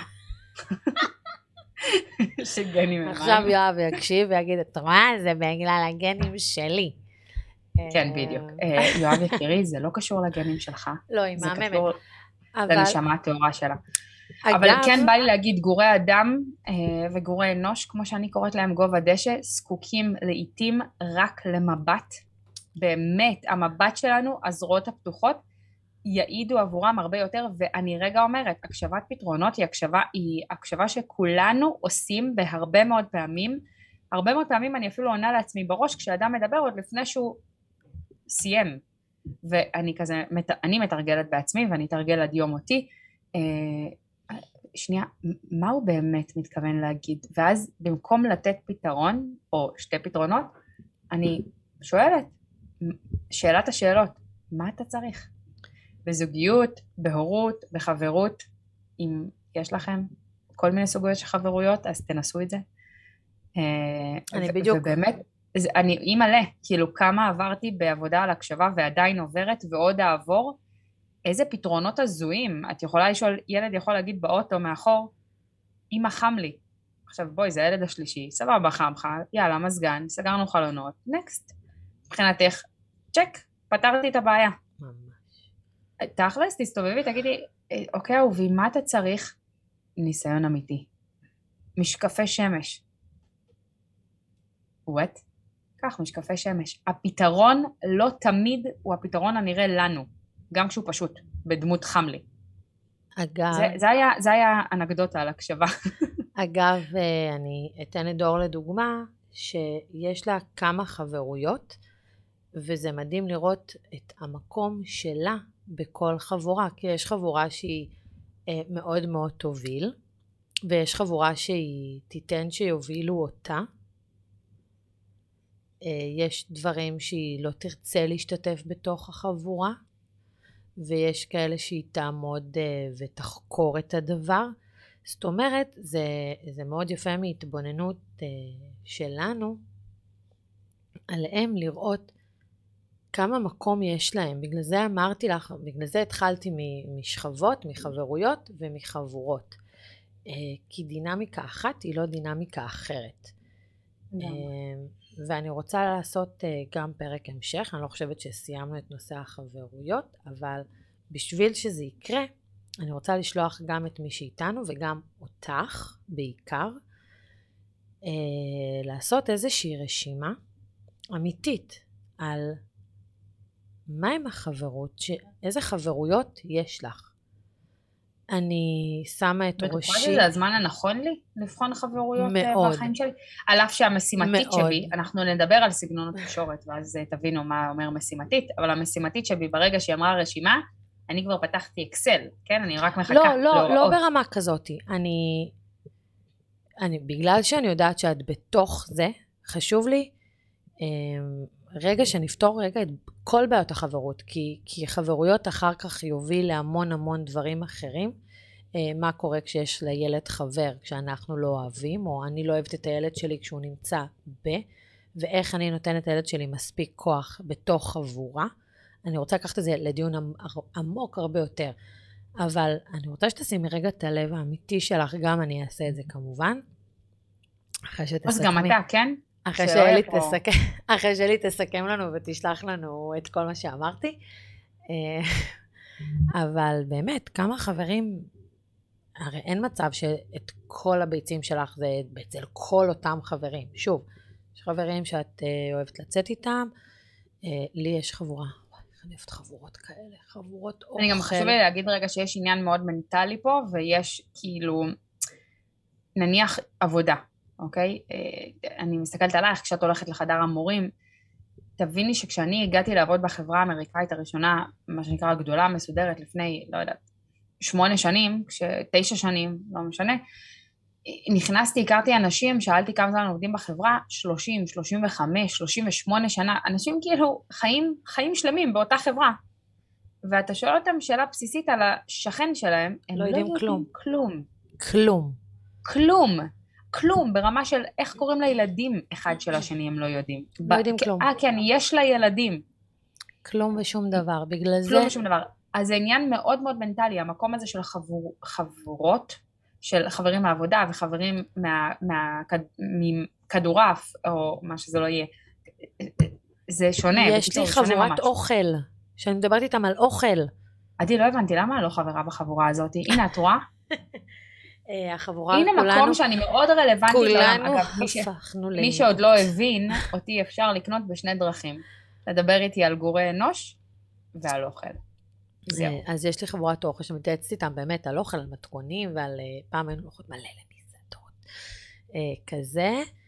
שגנים הם עכשיו יואב יקשיב ויגיד, את רואה? זה בגלל הגנים שלי. כן, בדיוק. יואב יקירי, זה לא קשור לגנים שלך. לא, היא מהממת. זה קשור לנשמה התאורה שלה. אבל כן בא לי להגיד, גורי אדם וגורי אנוש, כמו שאני קוראת להם גובה דשא, זקוקים לעתים רק למבט. באמת, המבט שלנו, הזרועות הפתוחות, יעידו עבורם הרבה יותר, ואני רגע אומרת, הקשבת פתרונות היא הקשבה, היא הקשבה שכולנו עושים בהרבה מאוד פעמים, הרבה מאוד פעמים אני אפילו עונה לעצמי בראש, כשאדם מדבר עוד לפני שהוא סיים, ואני כזה, אני מתרגלת בעצמי, ואני אתרגל עד יום אותי, אה, שנייה, מה הוא באמת מתכוון להגיד? ואז במקום לתת פתרון, או שתי פתרונות, אני שואלת, שאלת השאלות, מה אתה צריך? בזוגיות, בהורות, בחברות, אם יש לכם כל מיני סוגיות של חברויות, אז תנסו את זה. אני בדיוק. ובאמת, אני אי מלא, כאילו כמה עברתי בעבודה על הקשבה ועדיין עוברת ועוד אעבור, איזה פתרונות הזויים. את יכולה לשאול, ילד יכול להגיד באוטו מאחור, אמא חם לי. עכשיו בואי, זה הילד השלישי, סבבה חם לך, יאללה מזגן, סגרנו חלונות, נקסט. מבחינתך, צ'ק, פתרתי את הבעיה. תכלס, תסתובבי, תגידי, אוקיי, אהובי, מה אתה צריך? ניסיון אמיתי. משקפי שמש. וואט? כך, משקפי שמש. הפתרון לא תמיד הוא הפתרון הנראה לנו, גם כשהוא פשוט, בדמות חם לי. אגב... זה, זה היה, זה היה אנקדוטה על הקשבה. אגב, אני אתן את דור לדוגמה, שיש לה כמה חברויות, וזה מדהים לראות את המקום שלה, בכל חבורה, כי יש חבורה שהיא אה, מאוד מאוד תוביל, ויש חבורה שהיא תיתן שיובילו אותה, אה, יש דברים שהיא לא תרצה להשתתף בתוך החבורה, ויש כאלה שהיא תעמוד אה, ותחקור את הדבר, זאת אומרת, זה, זה מאוד יפה מהתבוננות אה, שלנו, עליהם לראות כמה מקום יש להם, בגלל זה אמרתי לך, בגלל זה התחלתי משכבות, מחברויות ומחבורות, כי דינמיקה אחת היא לא דינמיקה אחרת. ואני רוצה לעשות גם פרק המשך, אני לא חושבת שסיימנו את נושא החברויות, אבל בשביל שזה יקרה, אני רוצה לשלוח גם את מי שאיתנו וגם אותך בעיקר, לעשות איזושהי רשימה אמיתית על מה עם החברות, ש... איזה חברויות יש לך? אני שמה את ראשי... בטוחה שזה הזמן הנכון לי לבחון חברויות מאוד. בחיים שלי? על אף שהמשימתית מאוד. שבי, אנחנו נדבר על סגנון התקשורת, ואז תבינו מה אומר משימתית, אבל המשימתית שבי, ברגע שהיא אמרה רשימה, אני כבר פתחתי אקסל, כן? אני רק מחכה. לא, לא, לא ברמה כזאת. אני, אני, בגלל שאני יודעת שאת בתוך זה, חשוב לי, רגע שנפתור רגע את כל בעיות החברות, כי, כי חברויות אחר כך יוביל להמון המון דברים אחרים. מה קורה כשיש לילד חבר, כשאנחנו לא אוהבים, או אני לא אוהבת את הילד שלי כשהוא נמצא ב, ואיך אני נותנת את הילד שלי מספיק כוח בתוך חבורה. אני רוצה לקחת את זה לדיון עמוק הרבה יותר, אבל אני רוצה שתשימי רגע את הלב האמיתי שלך, גם אני אעשה את זה כמובן. אחרי שתסכמי. אז גם אתה, כן? אחרי שלי תסכם, אחרי שלי תסכם לנו ותשלח לנו את כל מה שאמרתי. אבל באמת, כמה חברים, הרי אין מצב שאת כל הביצים שלך זה אצל כל אותם חברים. שוב, יש חברים שאת אה, אוהבת לצאת איתם, אה, לי יש חבורה, אני אוהבת חבורות כאלה, חבורות אוכל. אני גם חשוב לי להגיד רגע שיש עניין מאוד מנטלי פה, ויש כאילו, נניח עבודה, אוקיי? אני מסתכלת עלייך כשאת הולכת לחדר המורים, תביני שכשאני הגעתי לעבוד בחברה האמריקאית הראשונה, מה שנקרא הגדולה, מסודרת, לפני, לא יודעת, שמונה שנים, תשע שנים, לא משנה, נכנסתי, הכרתי אנשים, שאלתי כמה זמן עובדים בחברה, שלושים, שלושים וחמש, שלושים ושמונה שנה, אנשים כאילו חיים, חיים שלמים באותה חברה. ואתה שואל אותם שאלה בסיסית על השכן שלהם, הם לא לא יודעים יודעים כלום. כלום. כלום. כלום. כלום, ברמה של איך קוראים לילדים אחד של השני, הם לא יודעים. לא יודעים כלום. אה, כן, יש לה ילדים. כלום ושום דבר, בגלל זה... כלום ושום דבר. אז זה עניין מאוד מאוד מנטלי, המקום הזה של חבור, חבורות, של חברים מהעבודה וחברים מה, מה, מכדורף, או מה שזה לא יהיה. זה שונה. יש לי חבורת אוכל, שאני מדברת איתם על אוכל. עדי, לא הבנתי, למה אני לא חברה בחבורה הזאת? הנה, את רואה? החבורה, הנה כולנו, מקום שאני מאוד רלוונטית. כולנו אגב, מי, ש... מי שעוד לא הבין, אותי אפשר לקנות בשני דרכים. לדבר איתי על גורי אנוש ועל אוכל. זהו. אז יש לי חבורת אוכל שמתייעצת איתם באמת על אוכל, על מתכונים ועל פעם היינו אוכלות מלא למסעדות. כזה.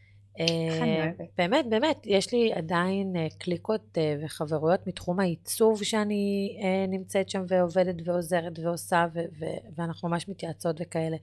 באמת, באמת, יש לי עדיין קליקות וחברויות מתחום העיצוב שאני נמצאת שם ועובדת ועוזרת ועושה, ואנחנו ממש מתייעצות וכאלה.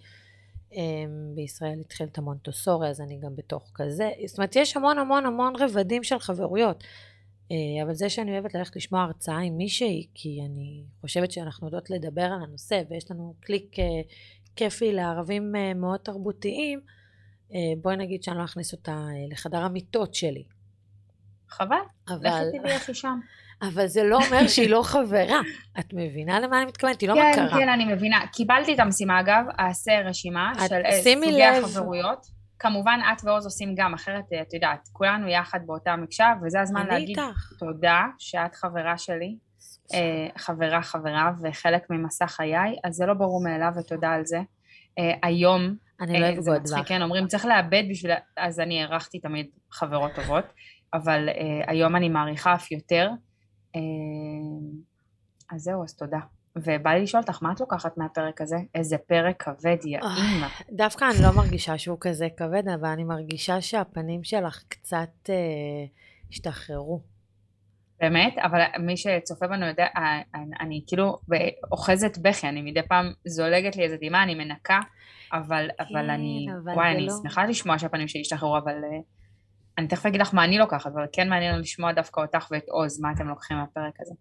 בישראל התחיל את המונטוסורי, אז אני גם בתוך כזה. זאת אומרת, יש המון המון המון רבדים של חברויות. אבל זה שאני אוהבת ללכת לשמוע הרצאה עם מישהי, כי אני חושבת שאנחנו יודעות לדבר על הנושא, ויש לנו קליק כיפי לערבים מאוד תרבותיים, בואי נגיד שאני לא אכניס אותה לחדר המיטות שלי. חבל, אבל... לכי תדעי איך היא שם. אבל זה לא אומר שהיא לא חברה. את מבינה למה אני מתכוונת? היא לא כן, מכרה. כן, אני מבינה. קיבלתי את המשימה אגב, אעשה רשימה את... של סוגי לב. החברויות. כמובן את ועוז עושים גם, אחרת את יודעת, כולנו יחד באותה מקשה, וזה הזמן להגיד איתך. תודה שאת חברה שלי, אה, חברה חברה, וחלק ממסע חיי, אז זה לא ברור מאליו ותודה על זה. אה, היום, אני לא אבגוד זה מצחיק, כן, אומרים צריך לאבד בשביל, אז אני ערכתי תמיד חברות טובות, אבל אה, היום אני מעריכה אף יותר, אה, אז זהו, אז תודה. ובא לי לשאול אותך, מה את לוקחת מהפרק הזה? איזה פרק כבד, יא אימא. דווקא אני לא מרגישה שהוא כזה כבד, אבל אני מרגישה שהפנים שלך קצת אה, השתחררו. באמת? אבל מי שצופה בנו יודע, אני, אני כאילו אוחזת בכי, אני מדי פעם זולגת לי איזה דמעה, אני מנקה, אבל, כן, אבל אני, אבל וואי, אני לא... שמחה לשמוע שהפנים שלי השתחררו, אבל אני תכף אגיד לך מה אני לוקחת, אבל כן מעניין לשמוע דווקא אותך ואת עוז, מה אתם לוקחים מהפרק הזה.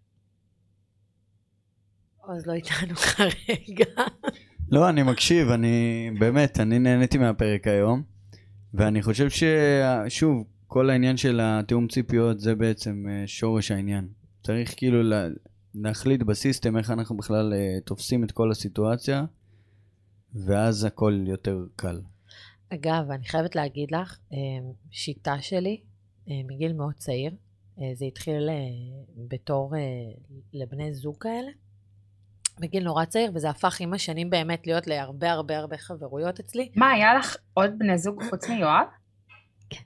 עוז לא איתנו כרגע. לא, אני מקשיב, אני באמת, אני נהניתי מהפרק היום, ואני חושב ששוב, כל העניין של התיאום ציפיות זה בעצם שורש העניין. צריך כאילו להחליט בסיסטם איך אנחנו בכלל תופסים את כל הסיטואציה, ואז הכל יותר קל. אגב, אני חייבת להגיד לך, שיטה שלי מגיל מאוד צעיר, זה התחיל בתור לבני זוג כאלה, בגיל נורא צעיר, וזה הפך עם השנים באמת להיות להרבה הרבה הרבה חברויות אצלי. מה, היה לך עוד בני זוג חוץ מיואב? כן.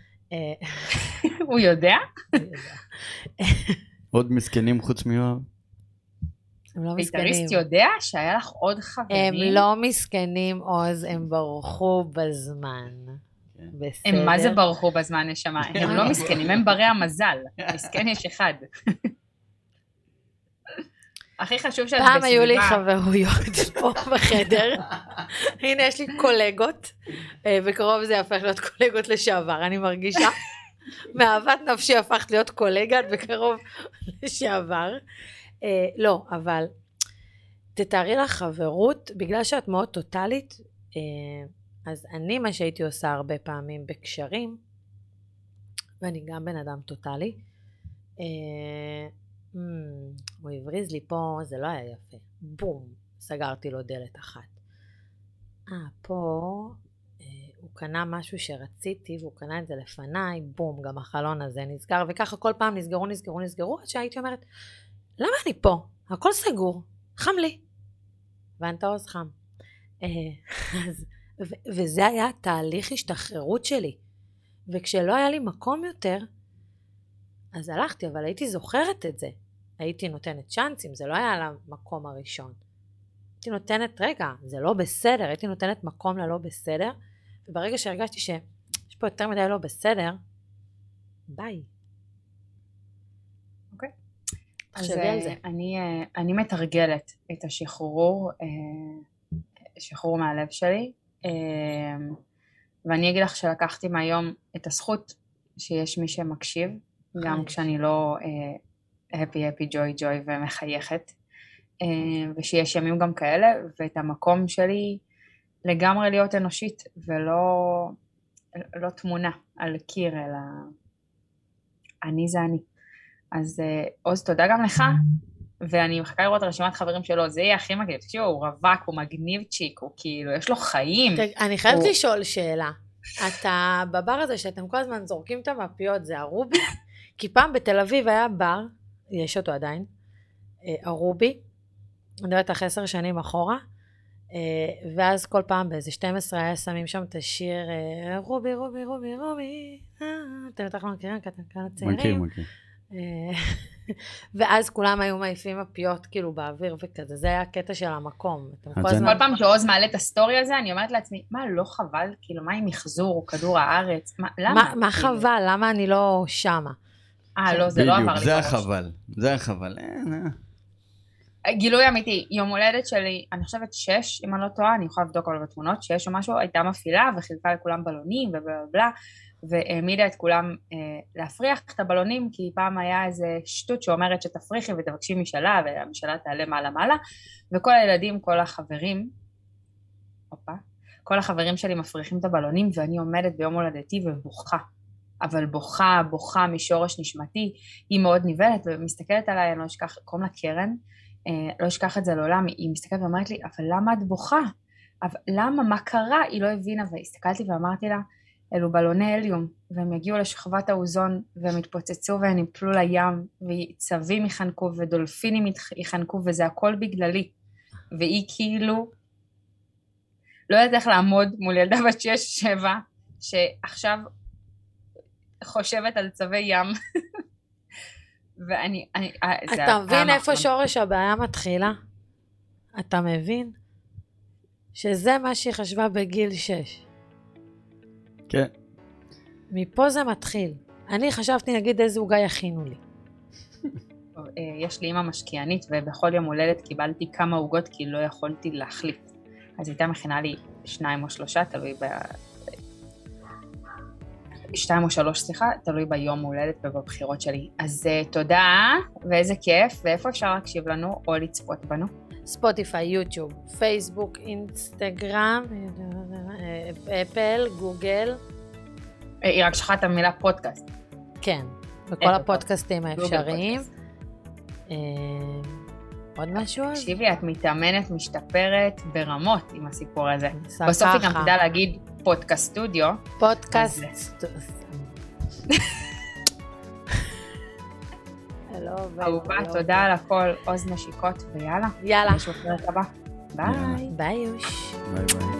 הוא יודע? הוא יודע. עוד מסכנים חוץ מיואב? הם לא מסכנים. בית"ריסט יודע שהיה לך עוד חברים? הם לא מסכנים, עוז, הם ברחו בזמן. בסדר. הם מה זה ברחו בזמן, נשמה? הם לא מסכנים, הם ברי המזל. מסכן יש אחד. הכי חשוב שאת בסביבה. פעם היו לי חברויות פה בחדר. הנה, יש לי קולגות, וקרוב זה הפך להיות קולגות לשעבר, אני מרגישה. מאהבת נפשי הפכת להיות קולגת בקרוב לשעבר. לא, אבל תתארי לך חברות, בגלל שאת מאוד טוטלית, אז אני מה שהייתי עושה הרבה פעמים בקשרים, ואני גם בן אדם טוטלי, Mm, הוא הבריז לי פה, זה לא היה יפה. בום, סגרתי לו דלת אחת. אה, פה אה, הוא קנה משהו שרציתי, והוא קנה את זה לפניי, בום, גם החלון הזה נסגר, וככה כל פעם נסגרו, נסגרו, נסגרו, עד שהייתי אומרת, למה אני פה? הכל סגור, חם לי. ואנתה עוז חם. אה, אז, ו- וזה היה תהליך השתחררות שלי. וכשלא היה לי מקום יותר, אז הלכתי, אבל הייתי זוכרת את זה. הייתי נותנת צ'אנסים, זה לא היה על המקום הראשון. הייתי נותנת, רגע, זה לא בסדר, הייתי נותנת מקום ללא בסדר, וברגע שהרגשתי שיש פה יותר מדי לא בסדר, ביי. אוקיי. תחשבי על זה. אני, אני מתרגלת את השחרור, שחרור מהלב שלי, ואני אגיד לך שלקחתי מהיום את הזכות שיש מי שמקשיב, גם כשאני לא happy happy joy joy ומחייכת, ושיש ימים גם כאלה, ואת המקום שלי לגמרי להיות אנושית, ולא לא תמונה על קיר, אלא אני זה אני. אז עוז, תודה גם לך, ואני מחכה לראות רשימת חברים שלו, זה יהיה הכי מגניב, תקשיבו, הוא רווק, הוא מגניב צ'יק, הוא כאילו, יש לו חיים. אני חייבת לשאול שאלה, אתה בבר הזה שאתם כל הזמן זורקים את המפיות, זה הרובי? כי פעם בתל אביב היה בר, יש אותו עדיין, הרובי, אני יודעת אחרי עשר שנים אחורה, ואז כל פעם באיזה שתים עשרה היה שמים שם את השיר רובי, רובי, רובי, רובי, אתם בטח לא מכירים, כי אתם כאלה צעירים. מכיר, מכיר. ואז כולם היו מעיפים מפיות כאילו באוויר וכזה, זה היה הקטע של המקום. כל פעם שעוז מעלה את הסטורי הזה, אני אומרת לעצמי, מה לא חבל? כאילו, מה עם מחזור, כדור הארץ? למה? מה חבל? למה אני לא שמה? אה, לא, זה לא עבר לי. בדיוק, זה החבל, זה החבל. גילוי אמיתי, יום הולדת שלי, אני חושבת שש, אם אני לא טועה, אני יכולה לבדוק על התמונות, שש או משהו, הייתה מפעילה וחילקה לכולם בלונים ובלה, והעמידה את כולם אה, להפריח את הבלונים, כי פעם היה איזה שטות שאומרת שתפריחי ותבקשי משאלה, והמשאלה תעלה מעלה מעלה, וכל הילדים, כל החברים, אופה, כל החברים שלי מפריחים את הבלונים, ואני עומדת ביום הולדתי ובוכה, אבל בוכה, בוכה משורש נשמתי, היא מאוד ניבלת, ומסתכלת עליי, אני לא אשכח, קוראים לה קרן, אה, לא אשכח את זה לעולם, היא מסתכלת ואומרת לי, אבל למה את בוכה? אבל למה, מה קרה? היא לא הבינה, והסתכלתי ואמרתי לה, אלו בלוני הליום, והם יגיעו לשכבת האוזון, והם יתפוצצו והם יפלו לים, וצבים יחנקו, ודולפינים יחנקו, וזה הכל בגללי. והיא כאילו, לא יודעת איך לעמוד מול ילדה בת שש, שבע, שעכשיו חושבת על צווי ים. ואני, אני, אתה מבין איפה שורש הבעיה מתחילה? אתה מבין? שזה מה שהיא חשבה בגיל שש. כן. מפה זה מתחיל. אני חשבתי, נגיד, איזה עוגה יכינו לי. יש לי אמא משקיענית, ובכל יום הולדת קיבלתי כמה עוגות, כי לא יכולתי להחליט. אז הייתה מכינה לי שניים או שלושה, תלוי ב... שתיים או שלוש, סליחה, תלוי ביום הולדת ובבחירות שלי. אז תודה, ואיזה כיף, ואיפה אפשר להקשיב לנו או לצפות בנו? ספוטיפיי, יוטיוב, פייסבוק, אינסטגרם, אפל, גוגל. היא רק שכחה את המילה פודקאסט. כן, בכל הפודקאסטים האפשריים. עוד משהו? תקשיבי, את מתאמנת, משתפרת ברמות עם הסיפור הזה. בסוף היא גם תדע להגיד פודקאסט סטודיו. פודקאסט סטודיו. אהובה, תודה על הכל, עוז נשיקות, ויאללה. יאללה. נשאר לפרק הבא. ביי. ביי יוש. ביי ביי.